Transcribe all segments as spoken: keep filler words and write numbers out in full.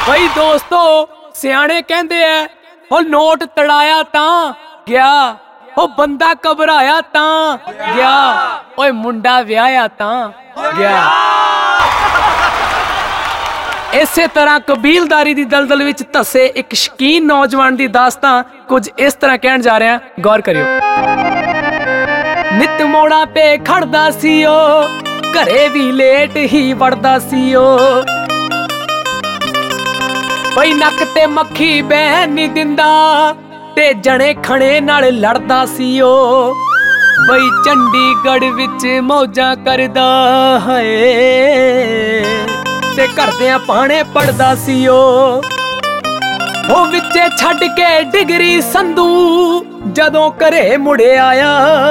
ਬਈ ਦੋਸਤੋ ਸਿਆਣੇ ਕਹਿੰਦੇ ਐ ਉਹ ਨੋਟ ਤੜਾਇਆ ਤਾਂ ਗਿਆ, ਉਹ ਬੰਦਾ ਘਬਰਾਇਆ ਤਾਂ ਗਿਆ, ਓਏ ਮੁੰਡਾ ਵਿਆਹਿਆ ਤਾਂ ਗਿਆ। ਇਸੇ ਤਰ੍ਹਾਂ ਕਬੀਲਦਾਰੀ ਦੀ ਦਲਦਲ ਵਿੱਚ ਧਸੇ ਇੱਕ ਸ਼ਕੀਨ ਨੌਜਵਾਨ ਦੀ ਦਾਸਤਾਨ ਕੁਝ ਇਸ ਤਰ੍ਹਾਂ ਕਹਿਣ ਜਾ ਰਿਹਾ, ਗੌਰ ਕਰਿਓ। ਨਿਤ ਮੋੜਾਂ ਤੇ ਖੜਦਾ ਸੀ ਓ, ਘਰੇ ਵੀ ਲੇਟ ਹੀ ਵੜਦਾ ਸੀ ਓ, ਬਈ ਨੱਕ ਤੇ ਮੱਖੀ ਬਹਿਣ ਨੀ ਦਿੰਦਾ ਤੇ ਜਣੇ ਖਣੇ ਨਾਲ ਲੜਦਾ ਸੀ ਓ, ਬਈ ਚੰਡੀਗੜ੍ਹ ਵਿੱਚ ਮੌਜਾਂ ਕਰਦਾ ਹੈ ਤੇ ਘਰਦਿਆਂ ਪਾਣੇ ਪੜਦਾ ਸੀ ਓ, ਉਹ ਵਿੱਚੇ ਛੱਡ ਕੇ ਡਿਗਰੀ ਸੰਧੂ ਜਦੋਂ ਘਰੇ ਮੁੜੇ ਆਇਆ,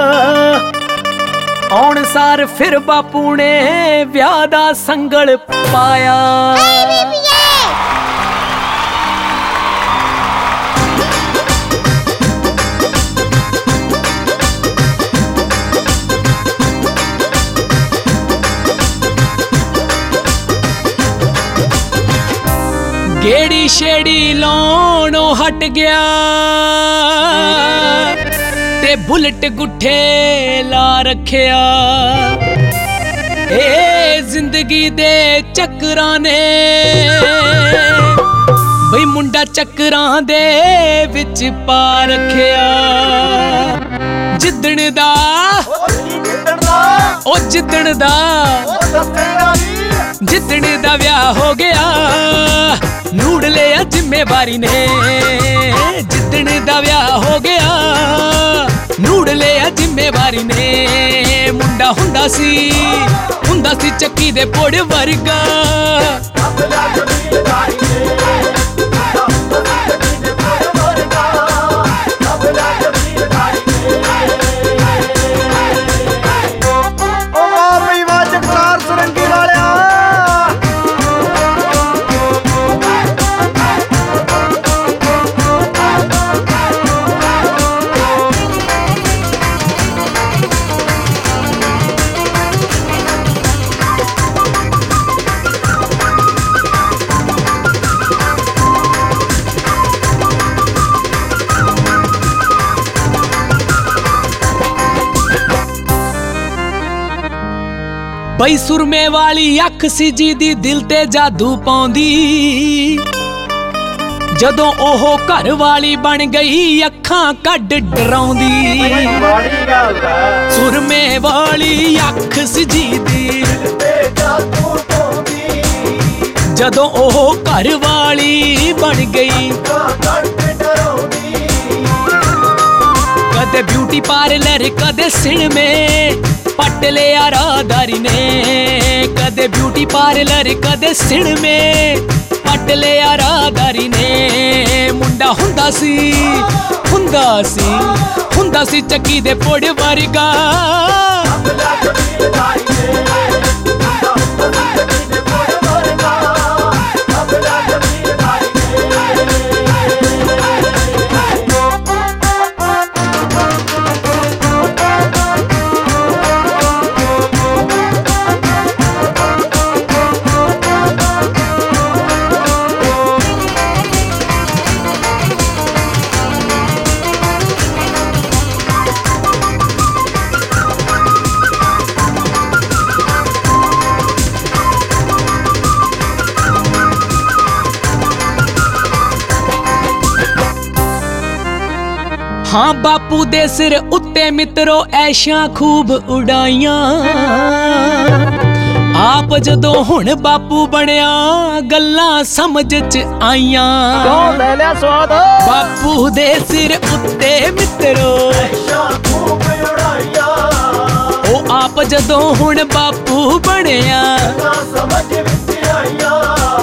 ਆਉਣ ਸਾਰ ਫਿਰ ਬਾਪੂ ਨੇ ਵਿਆਹ ਦਾ ਸੰਗਲ ਪਾਇਆ। ਗੇੜੀ ਛੇੜੀ ਲਾਉਣੋਂ ਹਟ ਗਿਆ ਤੇ ਬੁਲਟ ਗੁੱਠੇ ਲਾ ਰੱਖਿਆ, ਏ ਜ਼ਿੰਦਗੀ ਦੇ ਚੱਕਰਾਂ ਨੇ ਬਈ ਮੁੰਡਾ ਚੱਕਰਾਂ ਦੇ ਵਿੱਚ ਪਾ ਰੱਖਿਆ। ਜਿੱਦਣ ਦਾ ਉਹ ਜਿੱਦਣ ਦਾ ਜਿੱਦਣ ਦਾ ਵਿਆਹ ਹੋ ਗਿਆ ਨੂੜ ਲਿਆ ਜ਼ਿੰਮੇਵਾਰੀ ਨੇ, ਜਿੱਦਣ ਦਾ ਵਿਆਹ ਹੋ ਗਿਆ ਨੂੜ ਲਿਆ ਜ਼ਿੰਮੇਵਾਰੀ ਨੇ। ਮੁੰਡਾ ਹੁੰਦਾ ਸੀ ਹੁੰਦਾ ਸੀ ਚੱਕੀ ਦੇ ਪੁੜ ਵਰਗਾ, ਬਈ ਸੁਰਮੇ ਵਾਲੀ ਅੱਖ ਸੀ ਜਿਹਦੀ ਦਿਲ ਤੇ ਜਾਦੂ ਪਾਉਂਦੀ, ਜਦੋਂ ਉਹ ਘਰ ਵਾਲੀ ਬਣ ਗਈ ਅੱਖਾਂ ਕੱਢ ਡਰਾਉਂਦੀ। ਸੁਰਮੇ ਵਾਲੀ ਅੱਖ ਸੀ ਜਿਹਦੀ ਦਿਲ ਤੇ ਜਾਦੂ ਪਾਉਂਦੀ, ਜਦੋਂ ਉਹ ਘਰ ਵਾਲੀ ਬਣ ਗਈ ਅੱਖਾਂ ਕੱਢ ਡਰਾਉਂਦੀ। ਕਦੇ ਬਿਊਟੀ ਪਾਰਲਰ ਕਦੇ ਸਿਨਮੇ ਪੱਟ ਲਿਆ ਰਾਹਦਾਰੀ ਨੇ, ਕਦੇ ਬਿਊਟੀ ਪਾਰਲਰ ਕਦੇ ਸਿਨਮੇ ਪੱਟ ਲਿਆ ਰਾਹਦਾਰੀ ਨੇ। ਮੁੰਡਾ ਹੁੰਦਾ ਸੀ ਹੁੰਦਾ ਸੀ ਹੁੰਦਾ ਸੀ ਚੱਕੀ ਦੇ ਪੁੜ ਵਰਗਾ, ਹਾਂ ਬਾਪੂ ਦੇ ਸਿਰ ਉੱਤੇ ਮਿੱਤਰੋ ਐਸ਼ਾਂ ਖੂਬ ਉਡਾਈਆਂ, ਆਪ ਜਦੋਂ ਹੁਣ ਬਾਪੂ ਬਣਿਆ ਗੱਲਾਂ ਸਮਝ ਚ ਆਈਆਂ। ਕਿਉਂ ਲੈ ਲਿਆ ਸਵਾਦ ਬਾਪੂ ਦੇ ਸਿਰ ਉੱਤੇ ਮਿੱਤਰੋ ਐਸ਼ਾਂ ਖੂਬ ਉਡਾਈਆਂ, ਉਹ ਆਪ ਜਦੋਂ ਹੁਣ ਬਾਪੂ ਬਣਿਆ ਗੱਲਾਂ ਸਮਝ ਵਿੱਚ ਆਈਆਂ।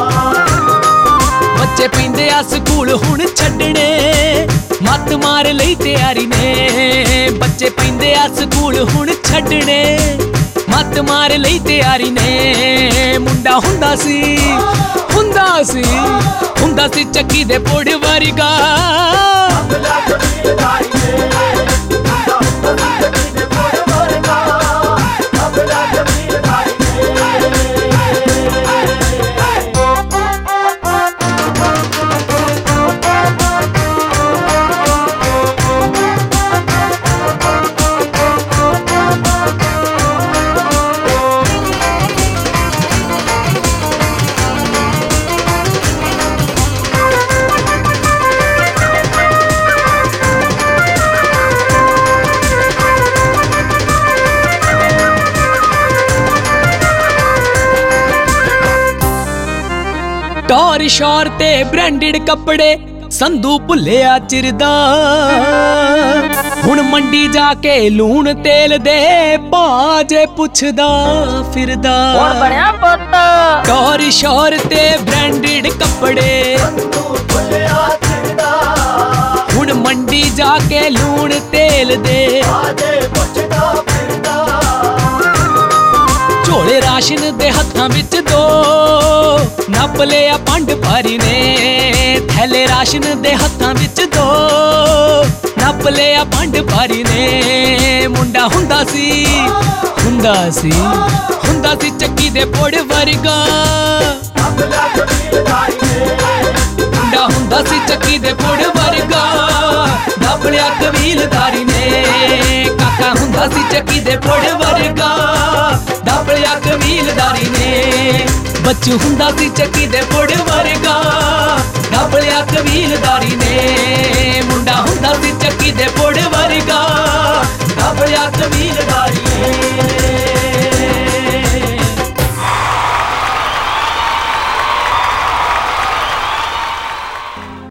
ਬੱਚੇ ਪੈਂਦੇ ਆ ਸਕੂਲ ਹੁਣ ਛੱਡਣੇ ਮੱਤ ਮਾਰ ਲਈ ਤਿਆਰੀ ਨੇ, ਬੱਚੇ ਪੈਂਦੇ ਆ ਸਕੂਲ ਹੁਣ ਛੱਡਣੇ ਮੱਤ ਮਾਰ ਲਈ ਤਿਆਰੀ ਨੇ। ਮੁੰਡਾ ਹੁੰਦਾ ਸੀ ਹੁੰਦਾ ਸੀ ਹੁੰਦਾ ਸੀ ਚੱਕੀ ਦੇ ਪੁੜ ਵਰਗਾ, ਟੌਰ ਸ਼ੌਰ ਤੇ ਬ੍ਰਾਂਡਡ ਕੱਪੜੇ ਸੰਧੂ ਭੁੱਲਿਆ ਚਿਰਦਾ। ਹੁਣ ਮੰਡੀ ਜਾ ਕੇ ਲੂਣ ਤੇਲ ਦੇ ਭਾਅ ਜੇ ਪੁੱਛਦਾ ਫਿਰਦਾ। ਹੁਣ ਬਣਿਆ ਪੁੱਤ ਟੌਰ ਸ਼ੌਰ ਤੇ ਬ੍ਰਾਂਡਡ ਕੱਪੜੇ ਸੰਧੂ ਭੁੱਲਿਆ ਚਿਰਦਾ। ਹੁਣ ਮੰਡੀ ਜਾ ਕੇ ਲੂਣ ਤੇਲ ਦੇ ਭਾਅ ਜੇ ਪੁੱਛਦਾ ਫਿਰਦਾ। ਝੋਲੇ ਰਾਸ਼ਨ ਦੇ ਹੱਥਾਂ ਵਿੱਚ ਦੋ ਨੱਪ ਲਿਆ ਪੰਡ ਭਾਰੀ ਨੇ। ਥੈਲੇ ਰਾਸ਼ਨ ਦੇ ਹੱਥਾਂ ਵਿੱਚ ਦੋ ਨੱਪ ਲਿਆ ਪੰਡ ਭਾਰੀ ਨੇ। ਮੁੰਡਾ ਹੁੰਦਾ ਸੀ ਹੁੰਦਾ ਸੀ ਹੁੰਦਾ ਸੀ ਚੱਕੀ ਦੇ ਪੁੜ ਵਰਗਾ। ਮੁੰਡਾ ਹੁੰਦਾ ਸੀ ਚੱਕੀ ਦੇ ਪੁੜ ਵਰਗਾ ਨੱਪ ਲਿਆ ਕਬੀਲਦਾਰੀ ਨੇ। ਕਾਕਾ ਹੁੰਦਾ ਸੀ ਚੱਕੀ ਦੇ ਪੁੜ ਵਰਗਾ ਨੱਪ ਲਿਆ ਕਬੀਲਦਾਰੀ ਨੇ। ਬੱਚੂ ਹੁੰਦਾ ਸੀ ਚੱਕੀ ਦੇ ਪੁੜ ਵਰਗਾ ਨੱਪ ਲਿਆ ਕਬੀਲਦਾਰੀ ਨੇ। ਮੁੰਡਾ ਹੁੰਦਾ ਸੀ ਚੱਕੀ ਦੇ ਪੁੜ ਵਰਗਾ ਨੱਪ ਲਿਆ ਕਬੀਲਦਾਰੀ ਨੇ।